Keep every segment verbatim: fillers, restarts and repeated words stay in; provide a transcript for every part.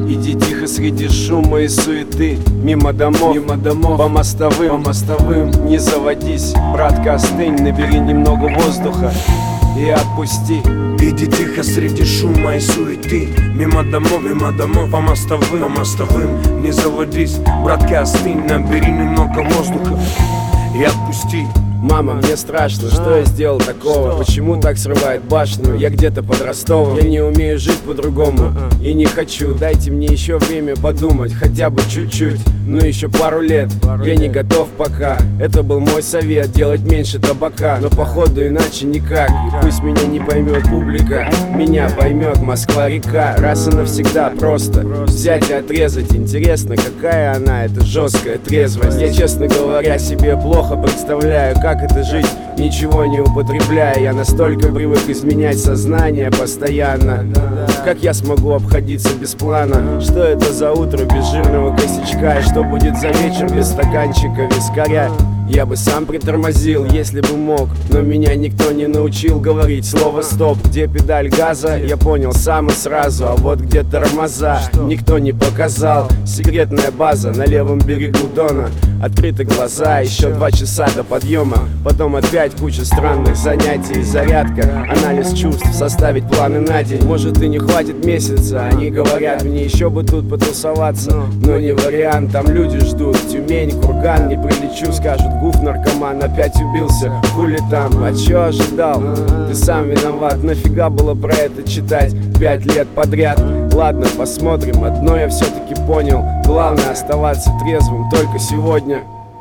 Иди тихо среди шума и суеты, мимо домов, мимо домов, по мостовым, по мостовым. Не заводись, братка, остынь, набери немного воздуха и отпусти. Иди тихо среди шума и суеты, мимо домов, мимо домов, по мостовым, по мостовым. Не заводись, братка, остынь, набери немного воздуха и отпусти. Мама, мне страшно, что я сделал такого? Почему так срывает башню? Я где-то под Ростовом. Я не умею жить по-другому и не хочу. Дайте мне еще время подумать, хотя бы чуть-чуть. Ну еще пару лет, я не готов пока. Это был мой совет, делать меньше табака. Но походу иначе никак. И пусть меня не поймет публика, меня поймет Москва-река. Раз и навсегда просто взять и отрезать. Интересно, какая она, эта жесткая трезвость. Я, честно говоря, себе плохо представляю, как это жить, ничего не употребляя. Я настолько привык изменять сознание постоянно. Как я смогу обходиться без плана? Что это за утро без жирного косячка? И что будет за вечер без стаканчика вискаря? Я бы сам притормозил, если бы мог, но меня никто не научил говорить слово стоп. Где педаль газа, я понял сам и сразу. А вот где тормоза, никто не показал. Секретная база на левом берегу Дона. Открыты глаза, еще два часа до подъема. Потом опять куча странных занятий. Зарядка, анализ чувств, составить планы на день. Может и не хватит месяца, они говорят мне еще бы тут потусоваться. Но не вариант, там люди ждут. Тюмень, Курган, не прилечу, скажут: гуф, наркоман, опять убился. Хули там, а чё ожидал? Ты сам виноват, нафига было про это читать пять лет подряд? Ладно, посмотрим, одно я все-таки понял. Главное оставаться трезвым только сегодня.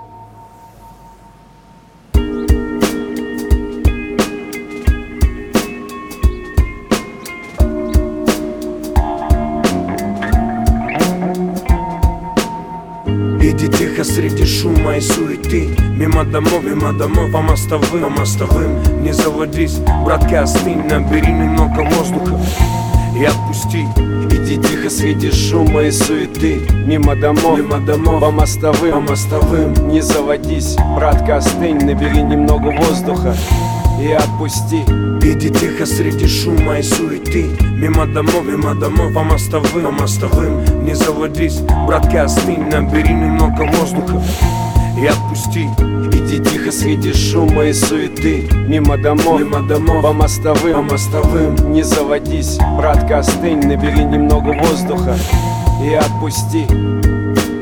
Иди тихо среди шума и суеты, мимо домов, мимо домов, по мостовым, по мостовым. Не заводись, братка, остынь, набери немного воздуха и отпусти. Иди тихо среди шума и суеты, мимо домов, мимо домов, по мостовым, по мостовым. Не заводись, братка, остынь, набери немного воздуха и отпусти. Иди тихо среди шума и суеты, мимо домов, мимо домов, по мостовым, по мостовым. Не заводись, братка, остынь, набери немного воздуха и отпусти. Иди тихо среди шума и суеты, мимо домов, мимо домов, по мостовым, по мостовым. Не заводись, братка, остынь, набери немного воздуха и отпусти.